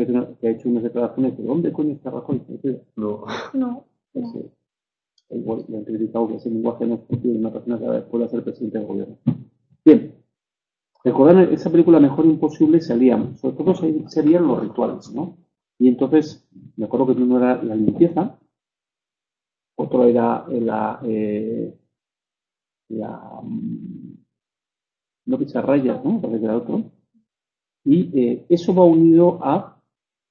que ha hecho unas declaraciones de ¿dónde coño está Rajoy? No. Pues, igual le han criticado que ese lenguaje no es propio de una persona que pueda ser presidente del gobierno. Bien, recordar esa película Mejor Imposible salían, sobre todo serían los rituales, ¿no? Y entonces, me acuerdo que uno era la limpieza, otro era no pisar rayas, ¿no? Parece que era otro. Y eso va unido a,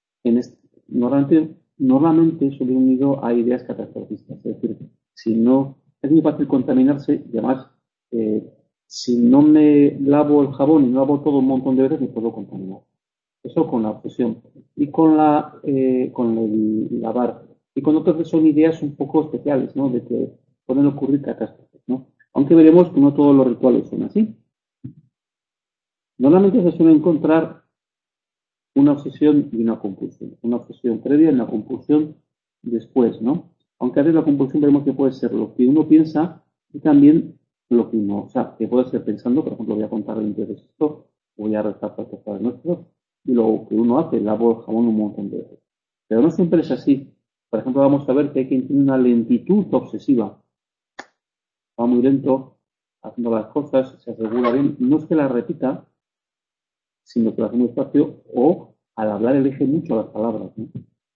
normalmente suele unido a ideas catastrofistas. Es decir, si no, es muy fácil contaminarse y además, si no me lavo el jabón y no lavo todo un montón de veces, me puedo contaminar. Eso con la obsesión. Y con el lavar. Y con otras son ideas un poco especiales, ¿no? De que pueden ocurrir catástrofes, ¿no? Aunque veremos que no todos los rituales son así. Normalmente se suele encontrar una obsesión y una compulsión. Una obsesión previa y una compulsión después, ¿no? Aunque a veces la compulsión vemos que puede ser lo que uno piensa y también lo que uno, o sea, que puede ser pensando, por ejemplo, voy a contar 20 veces esto, voy a rezar para que Padre Nuestro, y lo que uno hace, lavo el jabón un montón de veces. Pero no siempre es así. Por ejemplo, vamos a ver que hay quien tiene una lentitud obsesiva. Va muy lento, haciendo las cosas, se asegura bien. No es que las repita, sino que lo hace muy despacio o al hablar elige mucho las palabras, ¿no?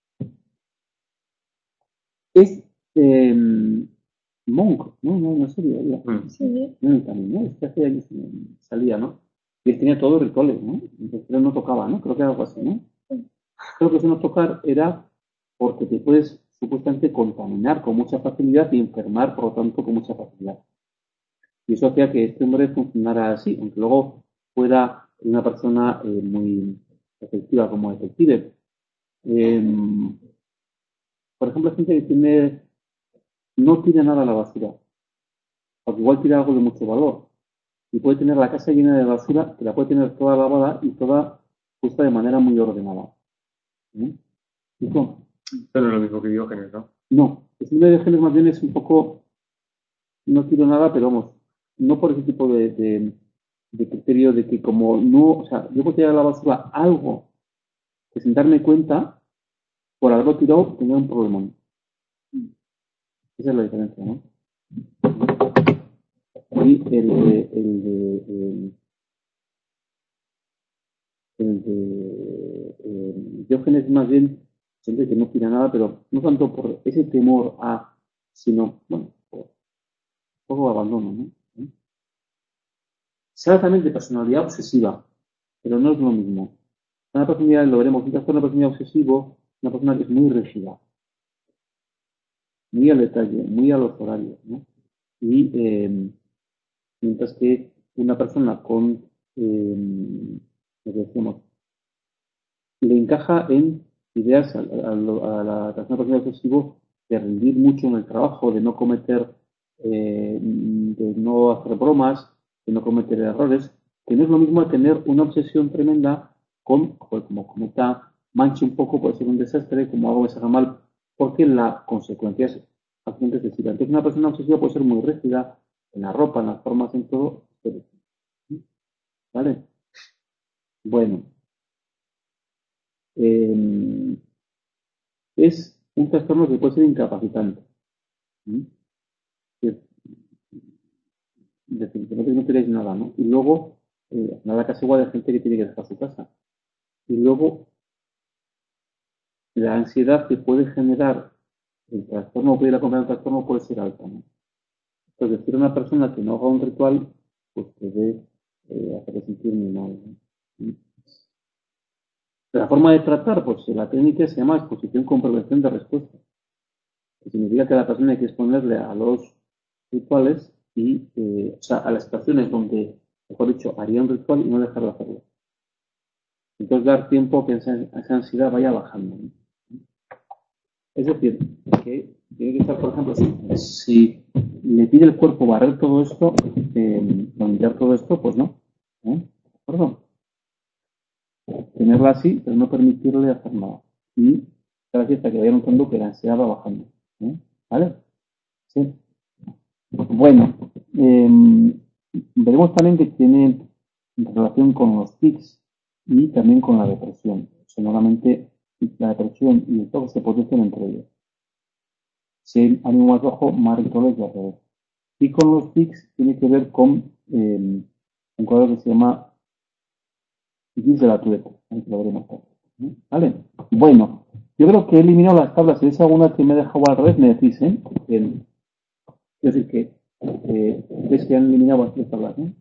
Es Monk, no sería. Sí. También, ¿no? Es que hace años salía, ¿no? Y él tenía todos los rituales, ¿no? Entonces él no tocaba, ¿no? Creo que era algo así, ¿no? Creo que eso no tocar era porque te puedes supuestamente contaminar con mucha facilidad y enfermar, por lo tanto, con mucha facilidad. Y eso hacía que este hombre funcionara así, aunque luego fuera una persona muy efectiva como detective. Por ejemplo, hay gente que no tira nada a la basura, porque igual tira algo de mucho valor. Y puede tener la casa llena de basura, que la puede tener toda lavada y toda puesta de manera muy ordenada. ¿Y cómo? Pero no es lo mismo que Diógenes, ¿no? No, el síndrome de Diógenes más bien es un poco, no tiro nada, pero vamos, no por ese tipo de criterio de que como no, o sea, yo puedo tirar a la basura algo que sin darme cuenta, por haberlo tirado, tenía un problema. Esa es la diferencia, ¿no? Y Diógenes más bien siente que no tira nada, pero no tanto por ese temor a, sino, bueno, por poco abandono, ¿no? Se habla también de personalidad obsesiva, pero no es lo mismo. Una personalidad, lo veremos, una personalidad obsesiva, una persona que es muy rígida, muy al detalle, muy a los horarios, ¿no? Y mientras que una persona con, lo que decíamos, le encaja en ideas a la persona obsesiva de rendir mucho en el trabajo, de no cometer, de no hacer bromas, de no cometer errores, que no es lo mismo tener una obsesión tremenda con, joder, como cometa, manche un poco, puede ser un desastre, como algo me salga mal, porque la consecuencia es bastante excesiva. Entonces una persona obsesiva puede ser muy rígida en la ropa, en las formas, en todo. ¿Vale? Bueno. Es un trastorno que puede ser incapacitante. Es decir, que no queréis nada, ¿no? Y luego, nada casi igual de gente que tiene que dejar su casa. Y luego, la ansiedad que puede generar el trastorno o puede ir acompañar el trastorno puede ser alta, ¿no? Entonces, decir a una persona que no haga un ritual, pues puede hacerle sentir muy mal, ¿no? La forma de tratar, pues la técnica se llama exposición con prevención de respuesta. Que significa que la persona hay que exponerle a los rituales y, o sea, a las situaciones donde, mejor dicho, haría un ritual y no dejar de hacerlo. Entonces, dar tiempo a que esa ansiedad vaya bajando, ¿no? Es decir, que tiene que estar, por ejemplo, si le pide el cuerpo barrer todo esto, limpiar todo esto, pues no. ¿De acuerdo? Tenerla así, pero no permitirle hacer nada. Y gracias hasta que vaya notando que la ansiedad va bajando. ¿Vale? Sí. Bueno, veremos también que tiene relación con los tics y también con la depresión. O sea, normalmente la depresión y el TOC se potencian entre ellos. Si hay ánimo más bajo, más rituales y al revés. Y con los tics tiene que ver con un cuadro que se llama tics de la Tourette. Ahí lo veremos. ¿Vale? Bueno, yo creo que he eliminado las tablas. Si veis alguna que me he dejado al revés, me decís, ¿eh? Es decir, que ves que han eliminado las tres tablas, ¿no?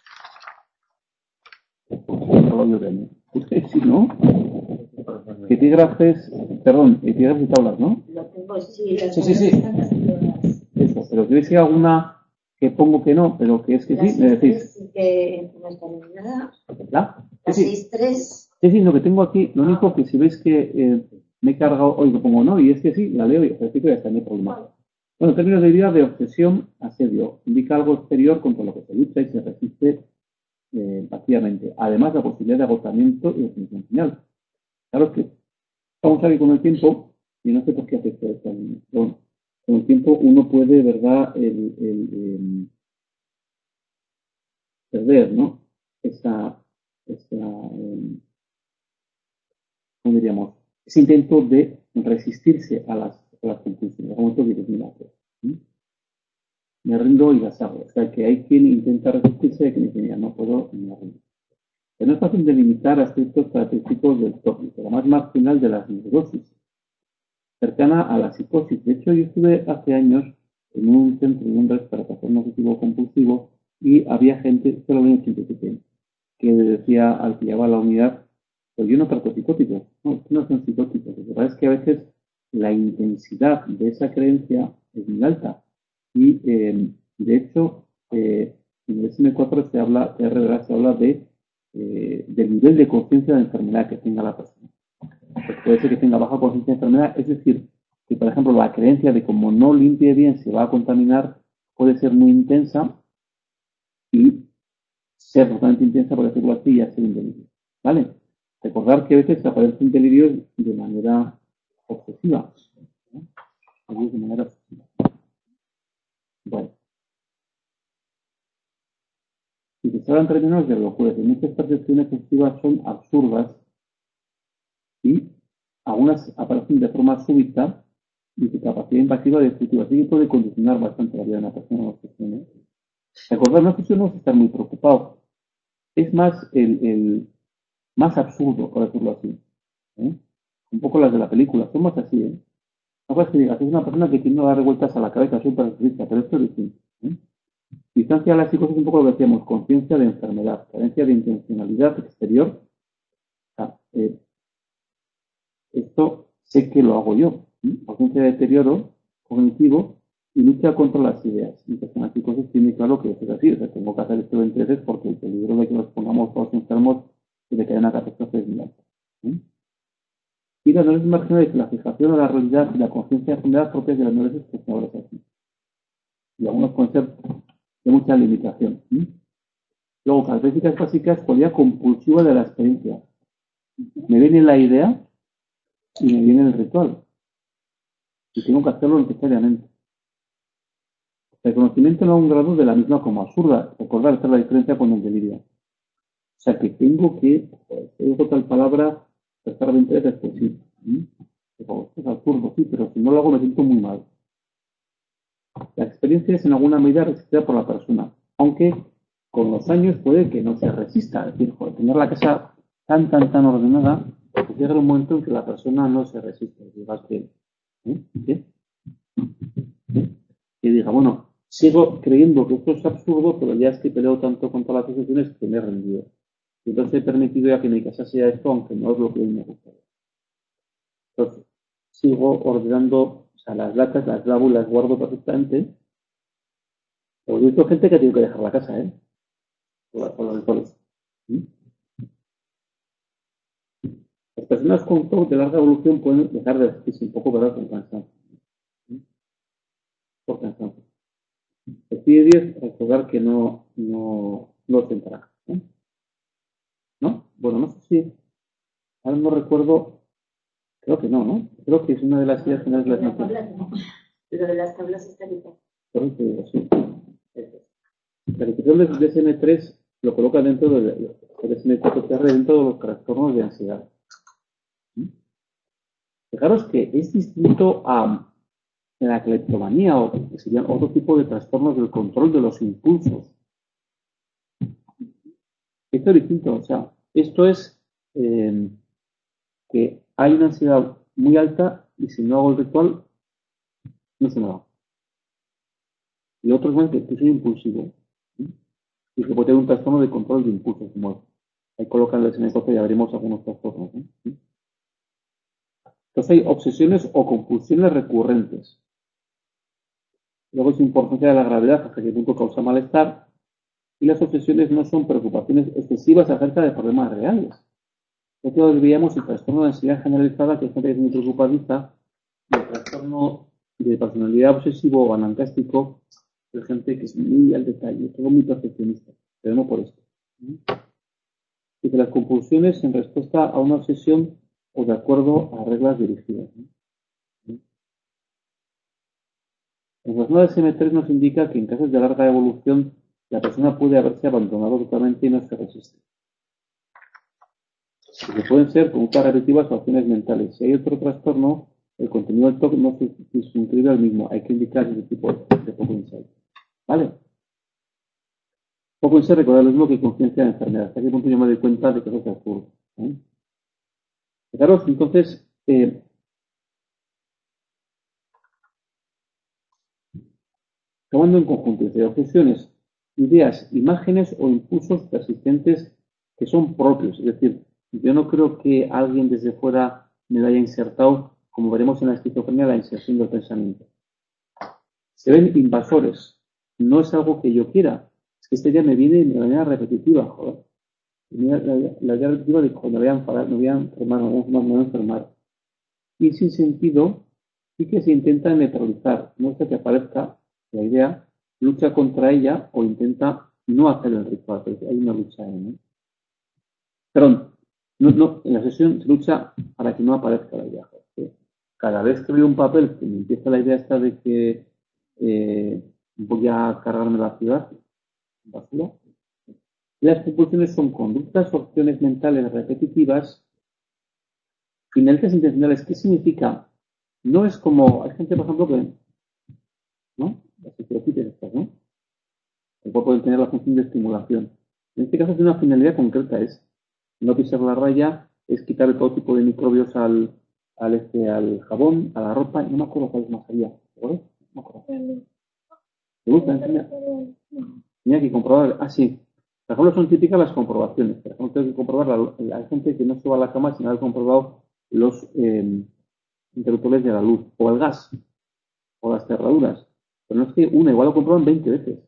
Sí, ¿no? Epígrafes, perdón, epígrafes y tablas, ¿no? Lo tengo, sí. Sí. Eso, pero si veis que hay alguna que pongo que no, pero que es que sí, me decís. Sí que no está eliminada. ¿La? La Sí. 6-3. Sí, lo que tengo aquí, lo único que si veis que me he cargado hoy, lo pongo no, y es que sí, la leo y repito y ya está, no hay problema. Bueno, en términos de vida de obsesión, asedio, indica algo exterior contra lo que se lucha y se resiste activamente. Además, la posibilidad de agotamiento y definición final. Claro que vamos a ver con el tiempo, y no sé por qué hace esto, pero bueno, con el tiempo uno puede, ¿verdad?, perder, ¿no? ¿Cómo diríamos? Ese intento de resistirse a las conclusiones. Como tú dices, mira, me rindo y las hago. O sea, que hay quien intenta resistirse y hay quien dice, mira, no puedo ni me rindo. Pero no es fácil delimitar aspectos característicos del tópico, la más marginal de las neurosis, cercana a la psicosis. De hecho, yo estuve hace años en un centro de un para trastorno obsesivo compulsivo y había gente, solo en 87, que decía al que llevaba la unidad, pues yo no trato psicóticos, no son psicóticos. Lo que pasa es que a veces la intensidad de esa creencia es muy alta. Y de hecho, en el DSM-4 se habla del nivel de conciencia de enfermedad que tenga la persona. Pues puede ser que tenga baja conciencia de enfermedad, es decir, que por ejemplo la creencia de como no limpie bien se va a contaminar puede ser muy intensa y ser totalmente intensa, por decirlo así, y hacer un delirio. ¿Vale? Recordar que a veces aparece un delirio de manera obsesiva. ¿No? De manera obsesiva. Bueno. Si se hablan términos de locura, muchas percepciones obsesivas son absurdas y algunas aparecen de forma súbita y su capacidad invasiva destructiva. Así que puede condicionar bastante la vida de una persona en obsesiones. Recordar una obsesión no es estar muy preocupado. Es más el más absurdo, por decirlo así. Un poco las de la película, son más así, ¿eh? No puedes que digas, es una persona que tiene que dar vueltas a la cabeza, súper triste, pero esto es distinto. Distancia a la psicosis es un poco lo que decíamos, conciencia de enfermedad, carencia de intencionalidad exterior. Esto sé que lo hago yo. Ausencia de deterioro cognitivo y lucha contra las ideas. Entonces, en la psicosis tiene claro que es así. O sea, tengo que hacer esto 20 veces porque el peligro de que nos pongamos todos enfermos y de que haya una catástrofe es muy alta. Y la análisis marginal es la fijación de la realidad y la conciencia de enfermedad propias de las neurosis que se habla aquí. Y algunos pueden ser de mucha limitación. Luego, características básicas, cualidad compulsiva de la experiencia. Me viene la idea y me viene el ritual. Y tengo que hacerlo necesariamente. El conocimiento no a un grado de la misma como absurda. Recordar, esta es la diferencia con el delirio. O sea, que tengo que, digo tal palabra, prestar 20 veces, pues sí. Es absurdo, sí, pero si no lo hago me siento muy mal. La experiencia es en alguna medida resistida por la persona, aunque con los años puede que no se resista. Es decir, tener la casa tan ordenada, pues llega un momento en que la persona no se resiste. Diga que, que diga, bueno, sigo creyendo que esto es absurdo, pero ya es que peleo tanto contra las obsesiones que me he rendido. Entonces he permitido ya que mi casa sea esto, aunque no es lo que a mí me gusta. Entonces, sigo ordenando, o sea, las latas, las lavo y las guardo perfectamente. Pero he visto gente que tiene que dejar la casa, ¿eh? Por los alcoholes. Las personas con TOC de larga evolución pueden dejar de vestirse un poco, ¿verdad? Con cansancio. Por cansancio. El pide 10, recordar que no tendrá. ¿No? Bueno, no sé si. Ahora no recuerdo. Creo que no, ¿no? Creo que es una de las ideas finales de las naciones. Lo de las tablas está bien. Por eso digo, sí. La descripción del DSM-3 lo coloca dentro del DSM-4 dentro de los trastornos de ansiedad. Fijaros que es distinto a la cleptomanía o que serían otro tipo de trastornos del control de los impulsos. Esto es distinto, o sea, esto es que hay una ansiedad muy alta y si no hago el ritual, no se me va. Y otro es que soy impulsivo, ¿sí? Y que puede tener un trastorno de control de impulsos, como ahí colocan el SN12 y abrimos algunos trastornos, ¿no? ¿Sí? Entonces hay obsesiones o compulsiones recurrentes. Luego es importancia de la gravedad, hasta qué punto causa malestar. Y las obsesiones no son preocupaciones excesivas acerca de problemas reales. Nosotros veíamos el trastorno de ansiedad generalizada, que es gente que es muy preocupadiza, y el trastorno de personalidad obsesivo o anancástico, de gente que es muy al detalle, todo muy perfeccionista, pero no por esto. Dice las compulsiones en respuesta a una obsesión o de acuerdo a reglas dirigidas. En las nuevas SM3 nos indica que en casos de larga evolución la persona puede haberse abandonado totalmente y no se resiste. Y que pueden ser conductas repetitivas o acciones mentales. Si hay otro trastorno, el contenido del TOC no se inscribe al mismo. Hay que indicar ese tipo de poco insight. ¿Vale? Poco insight, recordar lo mismo que conciencia de enfermedad. Hasta qué punto yo me doy cuenta de que eso es absurdo. Fijaros, entonces, tomando en conjunto de obsesiones, ideas, imágenes o impulsos persistentes que son propios. Es decir, yo no creo que alguien desde fuera me lo haya insertado, como veremos en la esquizofrenia, la inserción del pensamiento. Se ven invasores. No es algo que yo quiera. Es que esta idea me viene de manera repetitiva, joder. La idea repetitiva de cuando me voy a enfadar, me voy a enfermar, me voy a enfermar. Y sin sentido, sí que se intenta neutralizar. No es que aparezca la idea, lucha contra ella o intenta no hacer el ritual, pero hay una lucha ahí, ¿no? Perdón, no, en la sesión se lucha para que no aparezca la idea. Cada vez que veo un papel que me empieza la idea esta de que voy a cargarme la ciudad, basura, las compulsiones son conductas o acciones mentales repetitivas, finales intencionales. ¿Qué significa? No es como, hay gente, por ejemplo, que, ¿no? Las estereotipos estas, ¿no? El cuerpo puede tener la función de estimulación. En este caso, tiene una finalidad concreta, es no pisar la raya, es quitarle todo tipo de microbios al jabón, a la ropa, no me acuerdo cuál es más allá, ¿verdad? No me acuerdo. ¿Te gusta? Tenía que comprobar, sí. Por ejemplo, son típicas las comprobaciones. Por ejemplo, tengo que comprobar, hay gente que no se va a la cama sin haber comprobado los interruptores de la luz, o el gas, o las cerraduras. Pero no es que una, igual lo comprueban 20 veces.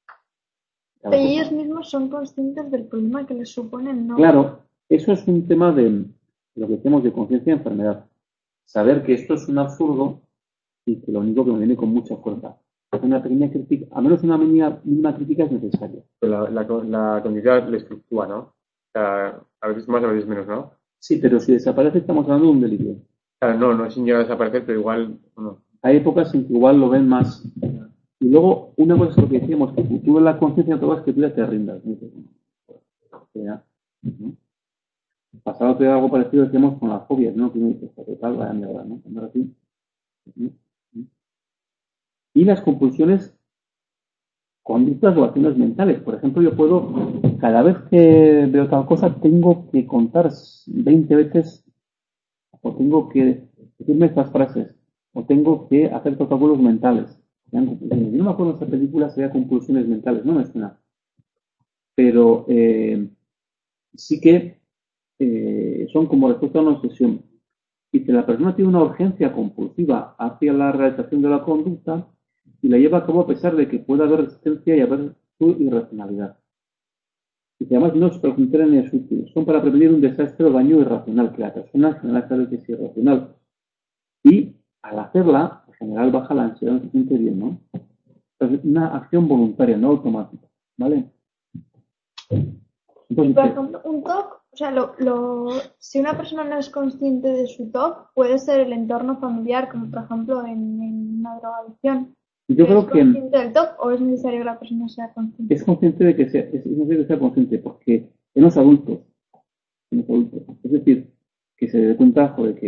Ellos mismos son conscientes del problema que les suponen, ¿no? Claro, eso es un tema de lo que decimos de conciencia de enfermedad. Saber que esto es un absurdo y que lo único que me viene con mucha fuerza. Una pequeña crítica, al menos una mínima crítica es necesaria. Pero la conciencia les fluctúa, ¿no? O sea, a veces más, a veces menos, ¿no? Sí, pero si desaparece estamos hablando de un delirio. O sea, no es sin llegar a desaparecer, pero igual, no. Hay épocas en que igual lo ven más. Y luego, una cosa es lo que decíamos, que si tú ves la conciencia, todas que tú ya te rindas. ¿No? Pasado que algo parecido decíamos con las fobias, ¿no? Que uno dice, total, vaya mierda, ¿no? Así. Y las compulsiones, conductas o acciones mentales. Por ejemplo, yo puedo, cada vez que veo tal cosa, tengo que contar 20 veces, o tengo que decirme estas frases, o tengo que hacer estos cálculos mentales. Yo no me acuerdo de esta película, sería compulsiones mentales, no me suena. Pero sí que son como respuesta a una obsesión. Y que la persona tiene una urgencia compulsiva hacia la realización de la conducta y la lleva a cabo a pesar de que pueda haber resistencia y haber su irracionalidad. Y que además no es placentera ni es útil. Son para prevenir un desastre o daño irracional, que la persona en general sabe que es irracional. Y al hacerla, en general baja la ansiedad, no se siente bien, ¿no? Entonces, una acción voluntaria, no automática, ¿vale? Entonces, por ejemplo, un TOC, o sea, si una persona no es consciente de su TOC, puede ser el entorno familiar, como por ejemplo en una drogadicción. Yo creo ¿Es consciente del TOC o es necesario que la persona sea consciente? Es consciente de que sea, es necesario que sea consciente, porque en los adultos, es decir, que se dé cuenta, joder, que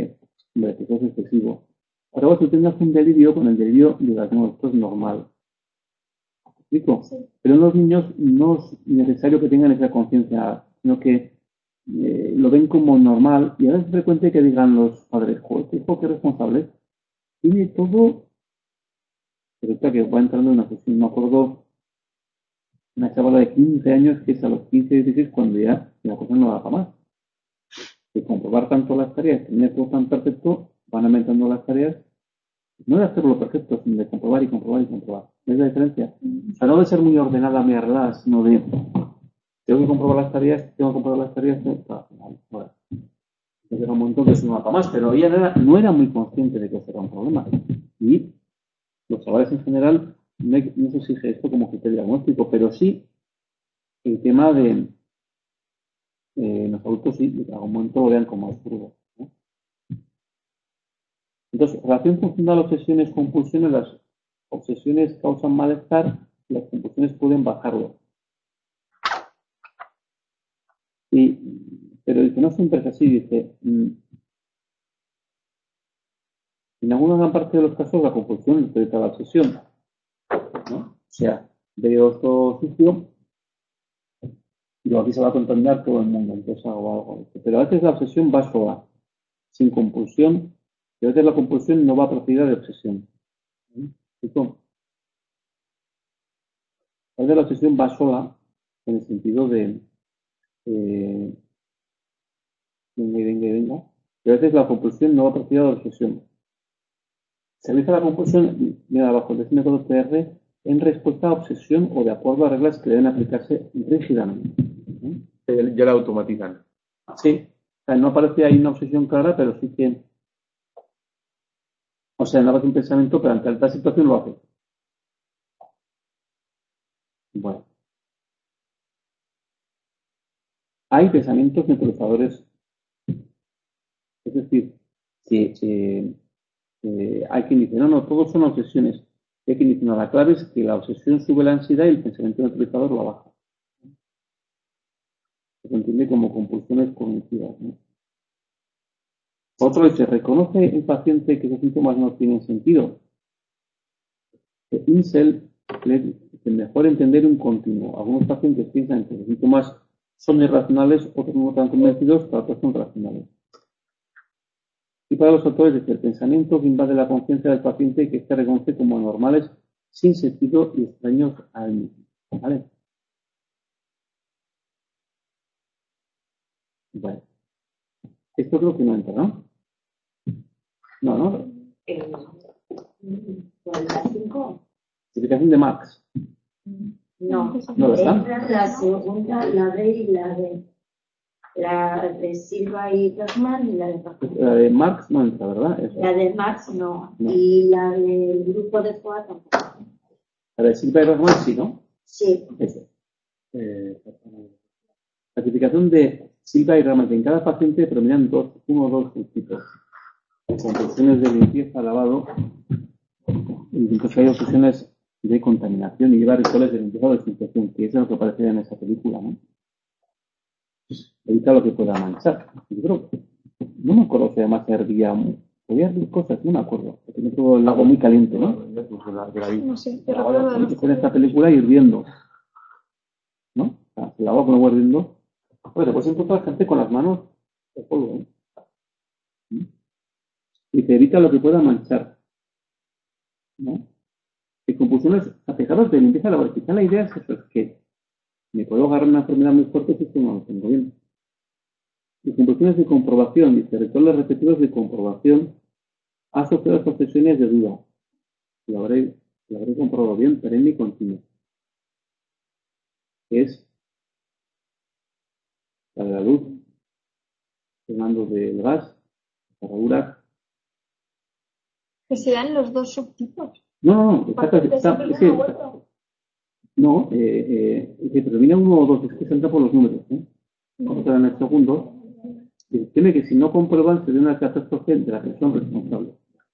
Hombre, que eso es excesivo. Ahora, si tengas un delirio, con el delirio digas, no, esto es normal. ¿Me explico? Sí. Pero en los niños no es necesario que tengan esa conciencia, sino que lo ven como normal. Y ahora es frecuente que digan los padres, joder, este hijo, qué responsable es. Tiene todo, pero está que va entrando en una sesión. Me acuerdo una chavala de 15 años que es a los 15, 16 cuando ya la cosa no da para más. De comprobar tanto las tareas, tener todo tan perfecto, van aumentando las tareas, no de hacerlo perfecto, sino de comprobar y comprobar y comprobar. ¿Ves la diferencia? O sea, no de ser muy ordenada, muy arreglada, sino de tengo que comprobar las tareas, Bueno, llega un momento que se no da para más, pero ella no era muy consciente de que eso era un problema. Y los chavales en general no se exige esto como criterio diagnóstico, pero sí el tema de los adultos sí, en algún momento lo vean como absurdo, ¿no? Entonces, relación funcional, obsesiones, compulsiones. Las obsesiones causan malestar, las compulsiones pueden bajarlo. Pero dice, no siempre es así, dice, en alguna gran parte de los casos la compulsión respecto a la obsesión, ¿no? O sea, veo esto sucio y aquí se va a contaminar todo el mundo, entonces hago algo. Pero a veces la obsesión va sola, sin compulsión, y a veces la compulsión no va precedida de obsesión. ¿Cierto? A veces la obsesión va sola en el sentido de venga. Y a veces la compulsión no va precedida de obsesión. Se realiza la compulsión, mira abajo, el método PR, en respuesta a obsesión o de acuerdo a reglas que deben aplicarse rígidamente. Ya la automatizan. Sí, o sea, no aparece ahí una obsesión clara, pero sí que, o sea, no hace un pensamiento, pero ante tal situación lo hace. Bueno, hay pensamientos neutralizadores, es decir, que hay quien dice, no, todos son obsesiones. Y hay quien dice, no, la clave es que la obsesión sube la ansiedad y el pensamiento neutralizador la baja. Se entiende como compulsiones cognitivas, ¿no? Otro dice, reconoce el paciente que esos síntomas no tienen sentido. Insel es mejor entender un continuo. Algunos pacientes piensan que los síntomas son irracionales, otros no están convencidos, pero otros son racionales. Y para los autores dice, el pensamiento que invade la conciencia del paciente y que éste reconoce como anormales, sin sentido y extraños a él mismo. ¿Vale? Bueno. Esto creo que no entra, ¿no? No. ¿45? Explicación de Marx. No, ¿No está? entra la segunda, la B y la D. La de Silva y Bachmann y la de Bachmann. La de Marx no entra, ¿verdad? Eso. La de Marx no. Y la del grupo de Foa tampoco. La de Silva y Bachmann sí, ¿no? Sí. Eso. Clasificación de Silva y Ramal, que en cada paciente predominan uno o dos tipos. Compulsiones de limpieza, lavado, y entonces hay obsesiones de contaminación y lleva rituales de limpieza o desinfección, que eso es lo que aparece en esa película, ¿no? Evita lo que pueda manchar. Yo creo que no me acuerdo si además hervía, podía hervir cosas, no me acuerdo, porque no tengo el agua muy caliente, ¿no? No sé, te Ahora recuerdo que en esta película hirviendo, ¿no? O sea, el agua con el agua hirviendo. Pues después encontrar gente con las manos de polvo, ¿no? Y te evita lo que pueda manchar, ¿no? Y compulsiones, fijaros, de limpieza laboral. La idea es eso, es que me puedo agarrar una enfermedad muy fuerte si esto no lo tengo bien. Y compulsiones de comprobación, dice, rituales repetidos de comprobación asociados a obsesiones de duda. Lo habré comprobado bien, perenne y continuo. Es la de la luz, el mando del gas, la herradura. que se dan los dos subtipos. No, no, que predomina uno o dos, es que se entra por los números, ¿eh? Vamos a ver en el segundo. Tiene que si no comprueban sería una catástrofe de la persona responsable.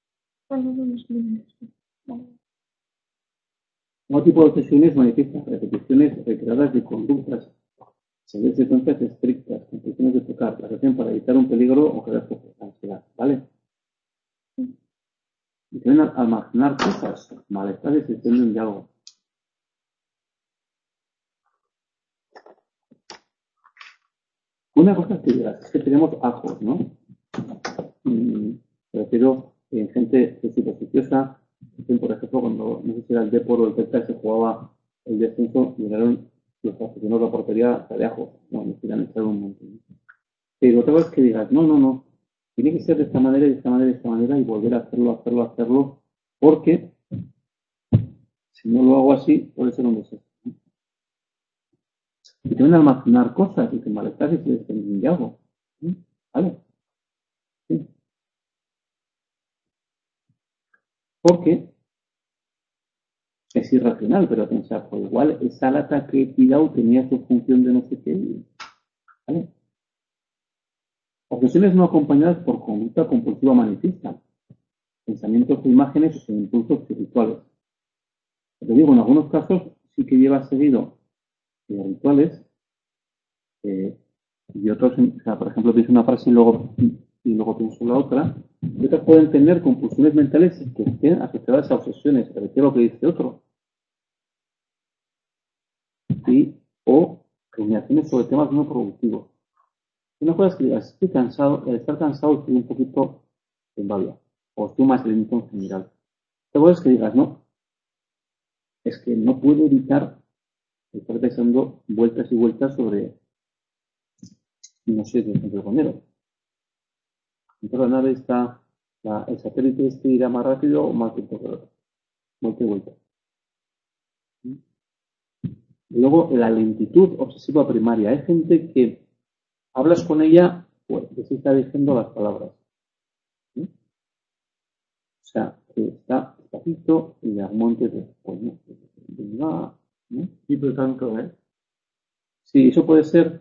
Un tipo de obsesiones manifiesta repeticiones reiteradas de conductas, seguir secuencias estrictas, intenciones de tocar, la acción para evitar un peligro o crear ansiedad, ¿vale? Y que vienen a almacenar cosas, malestares y tienen de algo. Una cosa es que digas, es que tenemos ajos, ¿no? Me refiero en gente supersticiosa, por ejemplo, cuando no sé si era el Depor o el Celta se jugaba el descenso, llegaron los aficionados de la portería de ajo, no, necesitan echar un montón. Pero otra vez que digas, no, tiene que ser de esta manera, de esta manera, de esta manera, y volver a hacerlo, porque si no lo hago así, puede ser un desastre. Y te van a almacenar cosas y te malestar y se desprenden de algo. ¿Vale? Sí. Porque es irracional, pero pensar, pues igual esa lata que he tirado tenía su función de no sé qué. ¿Vale? Obsesiones no acompañadas por conducta compulsiva manifiesta, pensamientos o imágenes o impulsos espirituales. Te digo, en algunos casos sí que lleva seguido rituales y otros, o sea, por ejemplo, pienso una frase y luego pienso la otra, y otras pueden tener compulsiones mentales que estén asociadas a obsesiones, pero es lo que dice otro. O rumiaciones sobre temas no productivos. Una cosa es que digas, estoy cansado, al estar cansado estoy un poquito en babia, o estoy más lento en general. Otra cosa es que digas, no, es que no puedo evitar estar pensando vueltas y vueltas sobre, no sé, qué ejemplo poner. Entonces la nave está, el satélite este irá más rápido o más lento que el otro. Vuelta y vuelta. Luego, la lentitud obsesiva primaria. Hay gente que hablas con ella, pues, que se está diciendo las palabras. ¿Sí? O sea, que está despacito y de monte de coño. ¿No? Y por tanto, Sí, eso puede ser,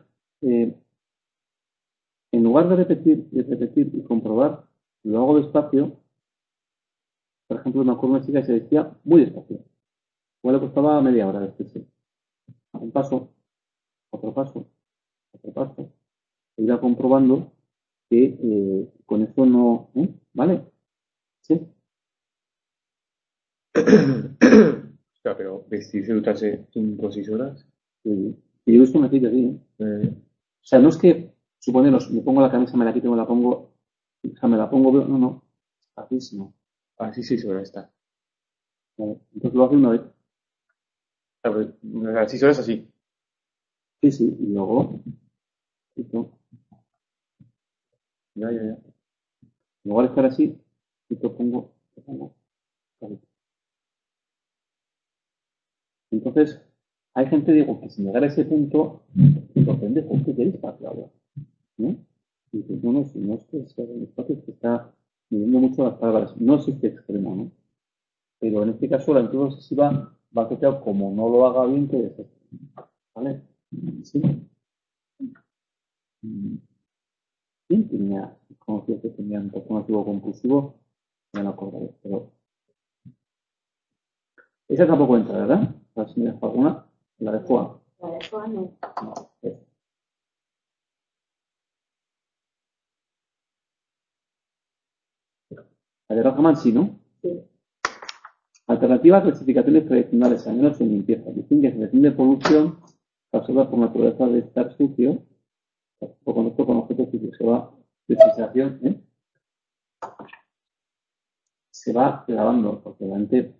en lugar de repetir y comprobar, lo hago despacio. Por ejemplo, me acuerdo una chica que se decía muy despacio. Igual le costaba media hora decirse. Un paso, otro paso, otro paso. E iba comprobando que con eso no, ¿vale? Sí. Claro, pero vestirse y ducharse 5 o 6 horas. Y yo he visto una chica así, O sea, no es que, suponeros, me pongo la camisa, me la quito, me la pongo, o sea, me la pongo, no, rapidísimo. Así 6 horas está. Vale. Entonces lo hace una vez. Claro, 6 horas así. Sí, y luego, quito. Ya. En lugar de estar así, quito, pongo. Vale. Entonces, hay gente, digo, que sin llegar a ese punto, me sorprende, ¿por qué queréis para hablar? ¿No? Y dices, no, si no es que sea el espacio, es que está midiendo mucho las palabras. No es este extremo, ¿no? Pero en este caso, la entrada obsesiva va a quedar como no lo haga bien, que es esto. ¿Vale? Sí. ¿Quién tenía, conocía que tenía un trastorno compulsivo? No me acuerdo, pero esa tampoco entra, ¿verdad? A ver si me dejo alguna. La de Juan. La de Juan no. La de Rajaman sí, ¿no? Sí. Alternativas clasificaciones tradicionales, al menos en limpieza. Distingue sensación de polución causada por naturaleza de estar sucio, o con esto con objetos sucios. Se va de sensación, se va lavando, porque realmente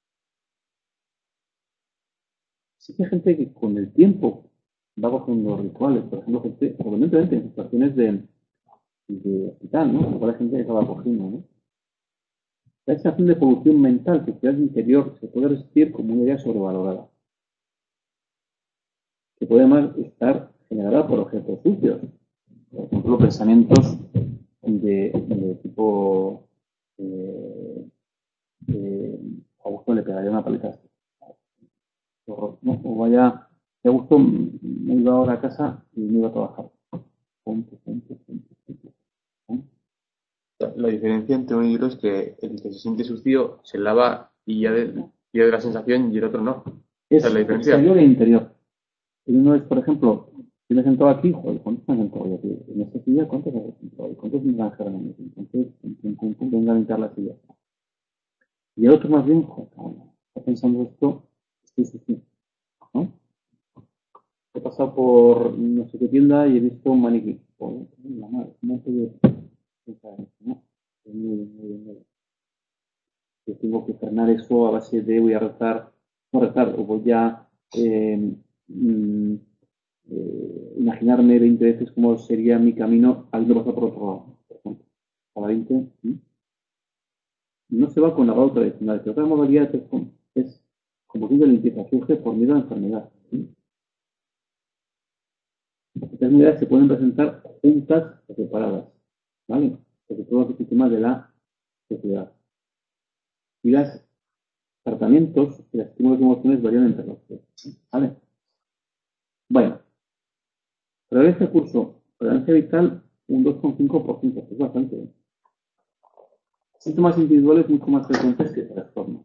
sí que hay gente que con el tiempo va cogiendo rituales, por ejemplo, gente, obviamente en situaciones de hospital, ¿no? Igual hay gente que acaba cogiendo, ¿no? La sensación de polución mental que crea el interior se puede resistir como una idea sobrevalorada, que puede además estar generada por objetos sucios. Por ejemplo, pensamientos de tipo Augusto le pegaría una paliza. ¿No? O vaya, de Augusto me iba ahora a casa y me iba a trabajar. Punto. La diferencia entre uno y otro es que el que se siente sucio se lava y ya de la sensación y el otro no. Es Esa es la diferencia. exterior e interior. Y uno es, por ejemplo, si me he sentado aquí, joder, ¿cuántos me han sentado yo aquí? En esta silla, ¿cuántos me han sentado? ¿Cuántos me van a dejar en la mesa? Entonces, venga a limpiar la silla. Y el otro más bien, joder, está pensando esto, estoy sucio, ¿no? He pasado por no sé qué tienda y he visto un maniquí. Joder, la madre, ¿cómo puedo pensar en esto, no? Muy bien, muy bien, muy bien. Yo tengo que frenar eso a base de voy a rezar, no rezar, o voy a mm, imaginarme 20 veces cómo sería mi camino habiendo pasado por otro lado, por ejemplo. Cada 20, no se va con la lavado tradicional, que otra modalidad es como que de limpieza, surge por miedo a la enfermedad. Estas unidades se pueden presentar juntas o separadas, ¿vale? Sobre todo el sistema de la sociedad. Y los tratamientos y los estímulos de emociones varían entre los tres, ¿vale? Bueno, prevalencia curso, prevalencia vital, un 2,5%, es bastante. Síntomas individuales mucho más frecuentes que trastornos.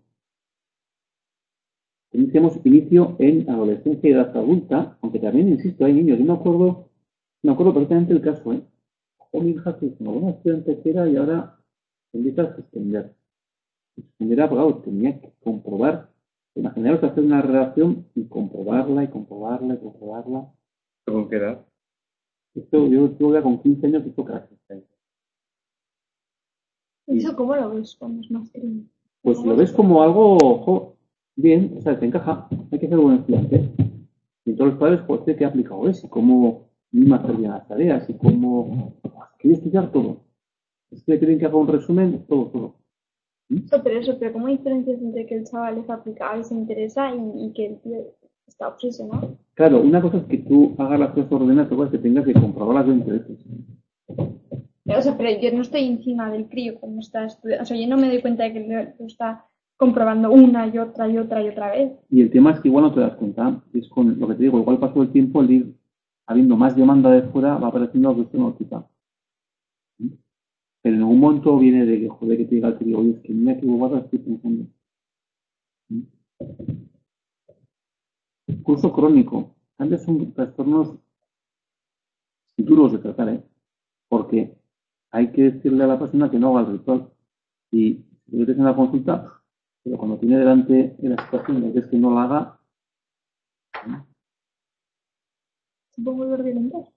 Iniciamos inicio en adolescencia y edad adulta, aunque también, insisto, hay niños. Yo me acuerdo perfectamente el caso, ¿eh? O mi hija que como buena estudiante que era y ahora empieza a suspender. Suspenderá, claro, tenía que comprobar, imaginaros hacer una relación y comprobarla y comprobarla y comprobarla. ¿Con qué edad? Esto yo tuve ya con 15 años esto casi. ¿Eso cómo lo ves cuando es más pequeño? Pues lo ves como algo, ojo, bien, o sea, te encaja, hay que ser buen estudiante. Y todos los padres, pues, ¿qué ha aplicado eso? Y cómo mima hacer bien las tareas, y cómo quiere estudiar todo. Es que le piden que haga un resumen, todo. Pero ¿cómo diferencias entre que el chaval es aplicado y se interesa y que el tío está obsesionado? Claro, una cosa es que tú hagas las cosas ordenadas, otra es que tengas que comprobarlas 20 veces. O sea, pero yo no estoy encima del crío cuando está estudiando. O sea, yo no me doy cuenta de que lo está comprobando una y otra y otra y otra vez. Y el tema es que igual no te das cuenta, es con lo que te digo, igual pasó el tiempo, el ir habiendo más demanda de fuera, va apareciendo algo que esto no quita. Pero en algún momento viene de que, joder, que te diga el crío, oye, es que me he equivocado, estoy pensando. Curso crónico. Antes son trastornos duros de tratar, ¿eh? Porque hay que decirle a la persona que no haga el ritual. Y si le metes en la consulta, pero cuando tiene delante en la situación de que es que no la haga, Se puede volver violento.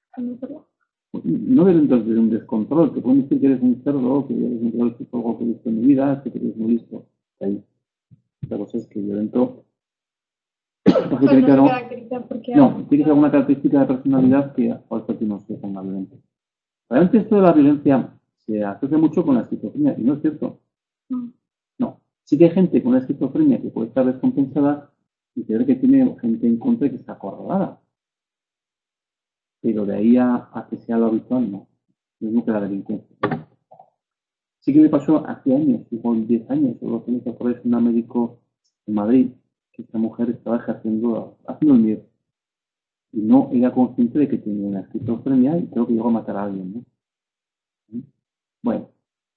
no dentro de un descontrol, te pueden decir que eres un cerdo, que eres un peor psicólogo que he visto en mi vida, que eres muy listo. Ahí. La cosa es que violento no se cree que no. No, tienes alguna característica de personalidad que a ti no se ponga violento. Realmente esto de la violencia se asocia mucho con la esquizofrenia, y no es cierto. No. Sí que hay gente con la esquizofrenia que puede estar descompensada y se ve que tiene gente en contra y que está acorralada. Pero de ahí a que sea lo habitual, no. Es mismo que la delincuencia. Sí que me pasó hace años, igual 10 años, o 12 años, por una médico en Madrid, que esta mujer estaba haciendo el miedo. Y no era consciente de que tenía una esquizofrenia y creo que llegó a matar a alguien, ¿no? Bueno,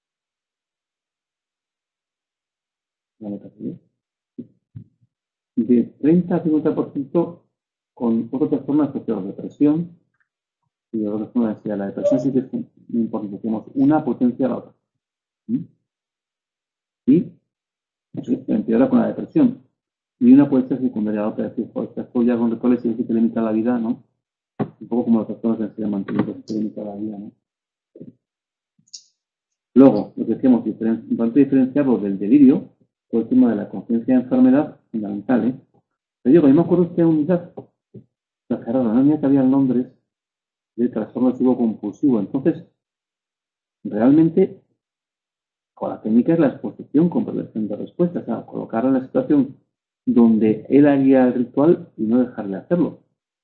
de 30 a 50% con otro trastorno asociado a depresión y otro trastorno de ansiedad. La depresión sí que es muy importante, tenemos una potencia a la otra. Y eso empeora con la depresión. Y una puede ser secundaria a la otra, es decir, pues esto ya con rituales sí que te limita la vida, ¿no? Un poco como los trastornos de ansiedad mantenidos, que te limita la vida, ¿no? Luego, lo que decíamos, importante diferenciarlo del delirio, por el tema de la conciencia de enfermedad, fundamental, ¿eh? Pero yo me acuerdo que unidad, la carrera, no que había en Londres, de trastorno obsesivo compulsivo. Entonces, realmente, con la técnica es la exposición con prevención de respuesta, o sea, colocarlo en la situación donde él haría el ritual y no dejarle hacerlo.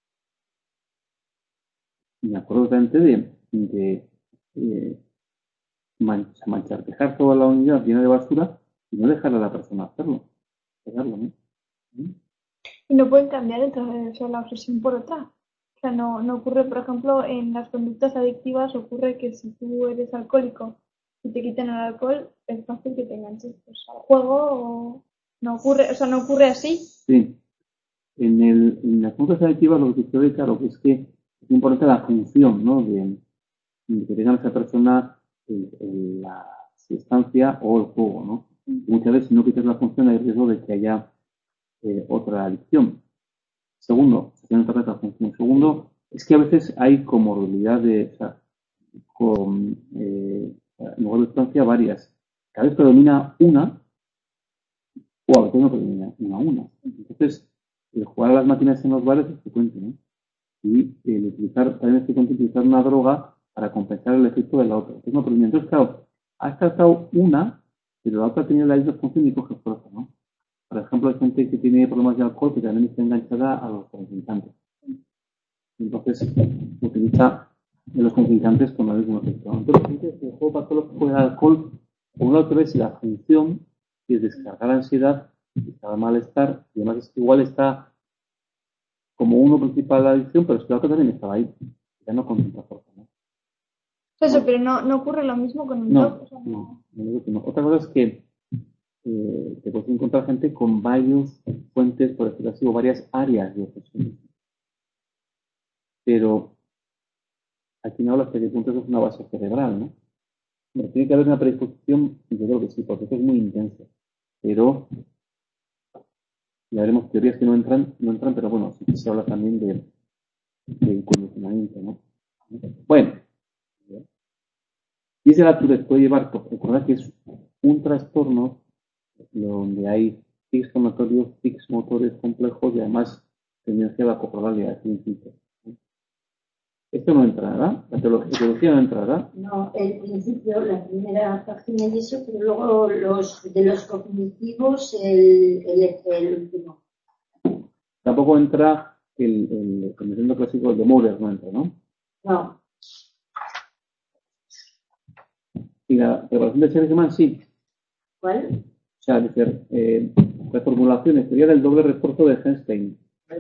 Y me acuerdo también de manchar, dejar toda la unidad llena de basura y no dejarle a la persona hacerlo. Dejarlo, ¿no? Y no pueden cambiar entonces la obsesión por otra. O sea, no ocurre, por ejemplo, en las conductas adictivas ocurre que si tú eres alcohólico y te quitan el alcohol, es fácil que te enganches pues, al juego o no ocurre, o sea, no ocurre así. Sí. En las conductas adictivas lo que sucede, claro, que es que es importante la función, ¿no? De que tenga esa persona la sustancia o el juego, ¿no? Muchas veces, si no quitas la función, hay riesgo de que haya otra adicción. Segundo, se tiene otra función. Segundo, es que a veces hay comorbilidad en lugar de sustancia varias. Cada vez predomina una, o a veces no predomina una. Entonces, el jugar a las máquinas en los bares es frecuente, ¿no? Y el utilizar, también es frecuente utilizar una droga para compensar el efecto de la otra. Entonces, no predomina. Entonces, claro, has tratado una, pero la otra tiene la misma función y coge fuerza, ¿no? Por ejemplo, hay gente que tiene problemas de alcohol que también está enganchada a los tranquilizantes. Entonces, utiliza los tranquilizantes con el mismo efecto. Entonces, el juego patológico del alcohol, por un lado, ves si la función es descargar la ansiedad, descargar malestar, y además es que igual está como uno principal la adicción, pero es que la otra también estaba ahí. Ya no con tanta fuerza, ¿no? Eso, pero no ocurre lo mismo con el No, TOC. O sea, no, no digo que no. Otra cosa es que te puedes encontrar gente con varias fuentes, por decirlo así, o varias áreas de obsesión. Pero aquí no hablo hasta qué punto eso es una base cerebral, ¿no? Bueno, tiene que haber una predisposición, yo creo que sí, porque eso es muy intenso. Pero ya veremos teorías que no entran, pero bueno, sí que se habla también de condicionamiento, ¿no? Bueno, dice la Tourette puede llevar, recordad que es un trastorno donde hay tics somatorios, tics motores complejos y además tendencia a la coprolalia, ¿no? Esto no entra, ¿verdad? La teología no entra, ¿verdad? No, el principio, la primera página y eso, pero luego de los cognitivos, el último. Tampoco entra el conocimiento clásico de Maurer, no entra, ¿no? No. Y la preparación de Seligman sí. ¿Cuál? O sea, dice, reformulaciones, teoría del doble refuerzo de Einstein.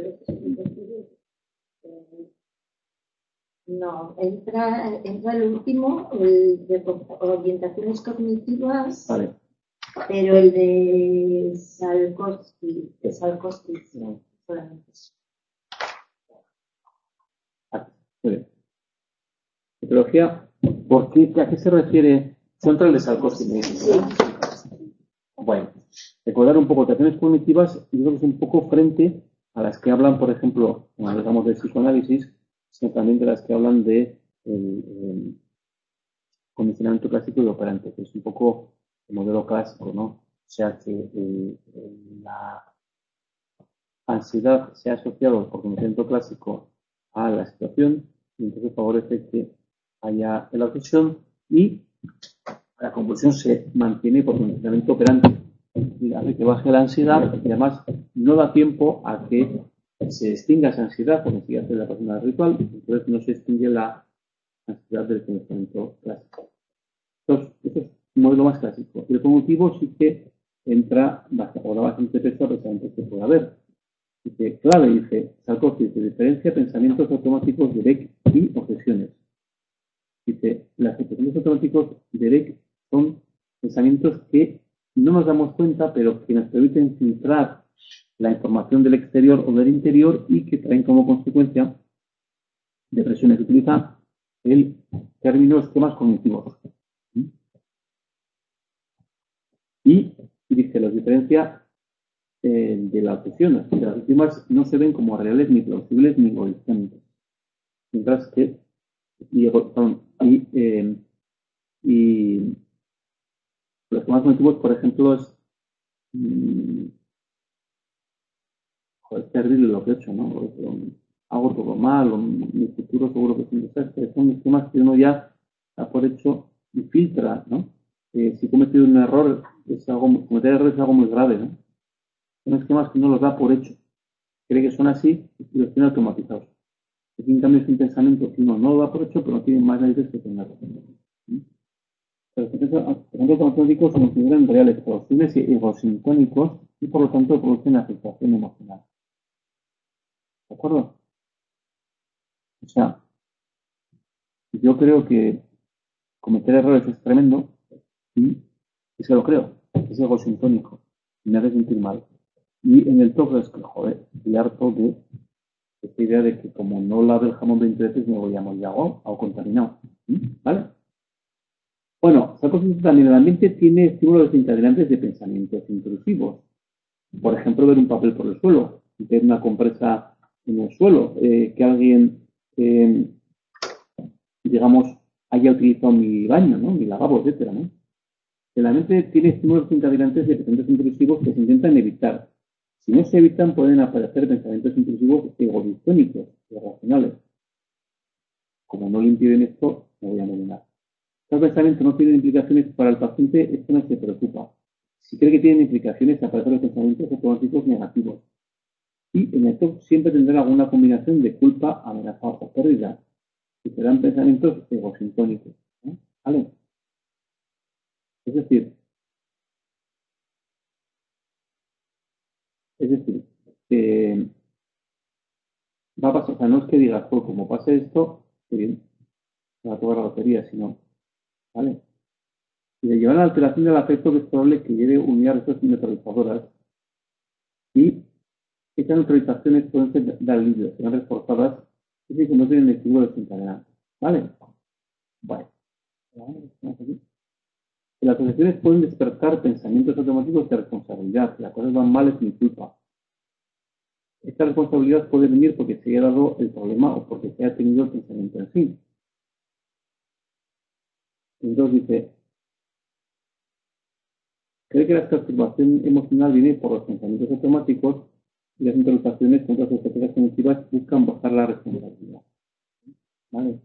No, entra el último, el de orientaciones cognitivas, Vale. pero el de Salkowski, No. solamente. Muy bien. Teología, ¿a qué se refiere? Contra el de Salkowski. Sí. Bueno, recordar un poco teorías cognitivas, yo creo que es un poco frente a las que hablan, por ejemplo, cuando hablamos de psicoanálisis, sino también de las que hablan de el condicionamiento clásico y operante, que es un poco el modelo clásico, ¿no? O sea, que la ansiedad se ha asociado por condicionamiento clásico a la situación y entonces favorece que haya la obsesión y la compulsión se mantiene por condicionamiento operante. Que baje la ansiedad y además no da tiempo a que se extinga esa ansiedad porque sigue hace la persona ritual, entonces no se extingue la ansiedad del condicionamiento clásico. Entonces, eso es un modelo más clásico. El cognitivo sí que entra bastante peso a pensamientos que pueda haber. Dice, clave, dice Salkowski, dice, diferencia pensamientos automáticos de Beck y obsesiones. Dice, las obsesiones automáticos de Beck son pensamientos que no nos damos cuenta, pero que nos permiten filtrar la información del exterior o del interior y que traen como consecuencia depresiones. Utiliza el término esquemas cognitivos. Y dice, las diferencias de la obsesión, que las últimas no se ven como reales, ni plausibles, ni egoístas. Mientras que, y los más cognitivos, por ejemplo, es es terrible lo que he hecho, ¿no? Hago todo mal, o mi futuro seguro que es un desastre. Son esquemas que uno ya da por hecho y filtra, ¿no? Si he cometido un error, cometer errores es algo muy grave, ¿no? Son esquemas que uno los da por hecho. Cree que son así y los tiene automatizados. Aquí, en cambio, es un pensamiento que uno no lo da por hecho, pero no tiene más narices que tenerlo. Los pensamientos automáticos se consideran reales, plausibles y egosincónicos y por lo tanto producen afectación emocional. ¿De acuerdo? O sea, yo creo que cometer errores es tremendo y es que lo creo, es egosintónico y me hace sentir mal. Y en el toque es que, joder, estoy harto de esta idea de que como no lave el jamón 20 veces me voy a morir ahogado o contaminado. ¿Vale? Bueno, propósito también el ambiente tiene estímulos desencadenantes de pensamientos intrusivos. Por ejemplo, ver un papel por el suelo, ver una compresa en el suelo, que alguien, digamos, haya utilizado mi baño, ¿no? Mi lavabo, etcétera, ¿no? El ambiente tiene estímulos desencadenantes de pensamientos intrusivos que se intentan evitar. Si no se evitan, pueden aparecer pensamientos intrusivos egodistónicos, irracionales. Como no le impiden esto, me voy a envenenar. Estos pensamientos no tienen implicaciones para el paciente, esto no se preocupa. Si cree que tienen implicaciones, aparecen los pensamientos automáticos negativos. Y en esto siempre tendrá alguna combinación de culpa, amenaza o pérdida, que serán pensamientos egosintónicos, ¿no? ¿Vale? Es decir, que va a pasar, o sea, no es que digas, pues como pase esto, que bien, se va a tocar la lotería, sino, ¿vale? Y de llevar a la alteración del afecto, que es probable que lleve unidades neutralizadoras, y estas neutralizaciones pueden ser de alivio, serán reforzadas, y se convierten en estímulos desencadenantes, ¿vale? Bueno, las asociaciones pueden despertar pensamientos automáticos de responsabilidad. Si las cosas van mal es mi culpa. Esta responsabilidad puede venir porque se haya dado el problema o porque se haya tenido el pensamiento en sí. Entonces dice, cree que la perturbación emocional viene por los pensamientos automáticos y las interpretaciones contra las estrategias cognitivas buscan bajar la responsabilidad. ¿Vale?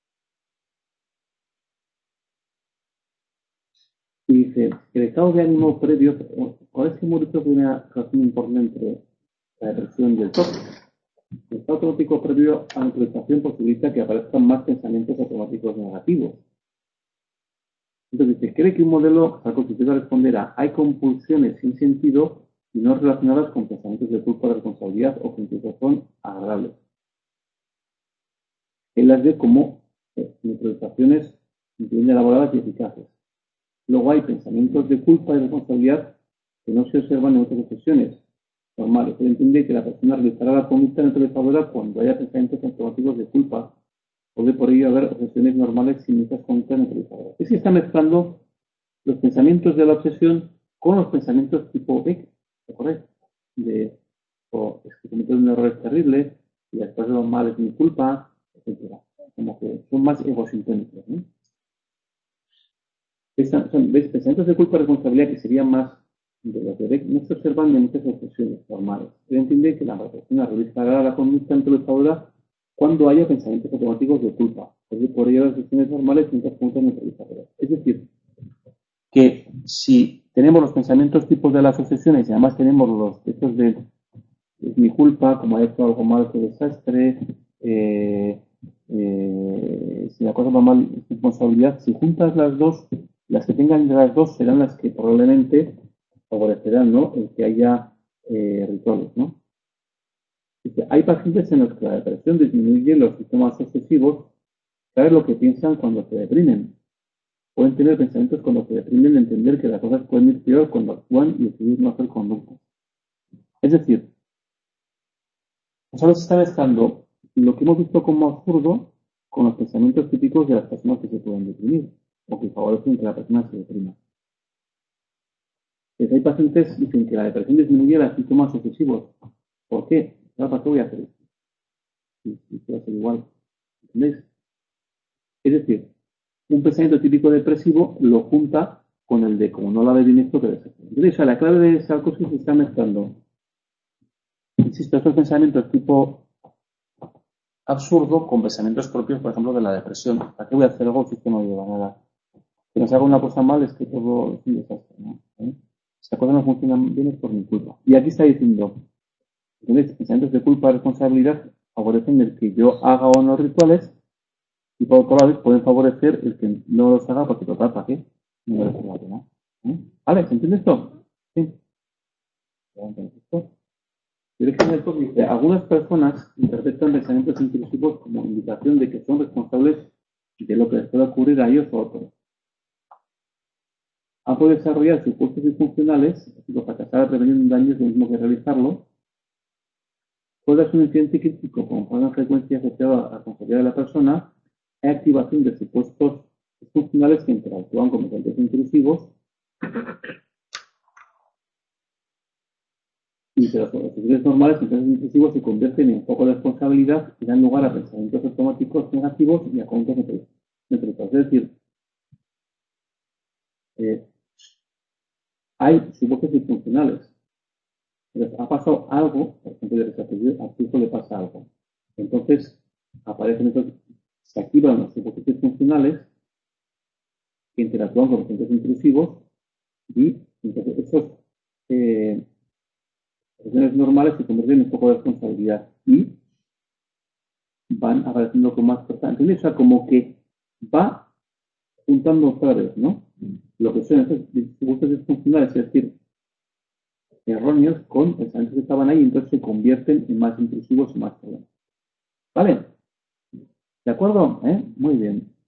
Y dice, el estado de ánimo previo, ¿cuál es el motivo de una relación importante entre la depresión y el TOC? El estado automático previo a la autorización posibilita que aparezcan más pensamientos automáticos negativos. Entonces dice, cree que un modelo psicosocial responderá, hay compulsiones sin sentido y no relacionadas con pensamientos de culpa, de responsabilidad o que incluso son agradables. Él las ve como neutralizaciones bien elaboradas y eficaces. Luego hay pensamientos de culpa y responsabilidad que no se observan en otras obsesiones normales. Él entiende que la persona realizará la conducta neutralizadora cuando haya pensamientos automáticos de culpa. Puede por ello haber obsesiones normales sin estas conductas neutralizadoras. Es que está mezclando los pensamientos de la obsesión con los pensamientos tipo Beck, ¿te acordáis? Es que cometí un error terrible y después de lo mal es mi culpa, etc. Como que son más egosintónicos, ¿no? ¿Ves? Pensamientos de culpa y responsabilidad que serían más de los de Beck no se observan en muchas obsesiones normales. Se entiende que la persona realizará la conducta neutralizadora cuando haya pensamientos automáticos de culpa. Por ello las obsesiones normales y muchas conductas neutralizadoras. Es decir, que si tenemos los pensamientos tipos de las obsesiones y además tenemos los hechos de es mi culpa, como he hecho algo mal, qué desastre, si la cosa va mal, es responsabilidad, si juntas las dos, las que tengan de las dos serán las que probablemente favorecerán, ¿no? El que haya rituales, ¿no? Hay pacientes en los que la depresión disminuye los síntomas obsesivos, saber lo que piensan cuando se deprimen. Pueden tener pensamientos cuando se deprimen de entender que las cosas pueden ir peor cuando actúan y decidir no hacer conductas. Es decir, solo se está mezclando lo que hemos visto como absurdo con los pensamientos típicos de las personas que se pueden deprimir o que favorecen que la persona se deprima. Hay pacientes que dicen que la depresión disminuye los síntomas obsesivos. ¿Por qué? ¿Para qué voy a hacer esto? Y puede ser igual. ¿Entendéis? Es decir, un pensamiento típico depresivo lo junta con el de como no la ve bien esto que desastre. Entonces, la clave de Sarkozy se está mezclando. Insisto, estos pensamientos tipo absurdo con pensamientos propios, por ejemplo, de la depresión. ¿Para qué voy a hacer algo si esto no lleva a nada? Si nos hago una cosa mal es que todo es un desastre, ¿no? Si las cosas no funcionan bien es por mi culpa. Y aquí está diciendo, entonces, pensamientos de culpa y responsabilidad favorecen el que yo haga o no rituales y por otro lado pueden favorecer el que no los haga porque total, ¿para qué? No merece la pena. Alex, ¿entiendes esto? Sí. ¿Entiendes esto? Dice, algunas personas interpretan pensamientos intrusivos como indicación de que son responsables de lo que les pueda ocurrir a ellos o a otros. Han podido desarrollar supuestos disfuncionales, fracasar preveniendo daños lo mismo que realizarlo. Puede ser un incidente crítico con una frecuencia asociada a la responsabilidad de la persona. Hay activación de supuestos funcionales que interactúan con agentes intrusivos y que los procedimientos normales y agentes intrusivos se convierten en foco de responsabilidad y dan lugar a pensamientos automáticos negativos y a conductas neutróficas. Es decir, hay supuestos disfuncionales. Entonces, ha pasado algo, por ejemplo, a tu hijo le pasa algo. Entonces, se activan los supuestos disfuncionales que interactúan con los agentes intrusivos y entonces esos acciones normales se convierten en foco de responsabilidad y van apareciendo con más fuerza. ¿Entiendes? O sea, como que va juntando otra vez, ¿no? Lo que son esos supuestos disfuncionales, es decir, erróneos con pensamientos que estaban ahí y entonces se convierten en más intrusivos y más problemas. ¿Vale? ¿De acuerdo? Muy bien.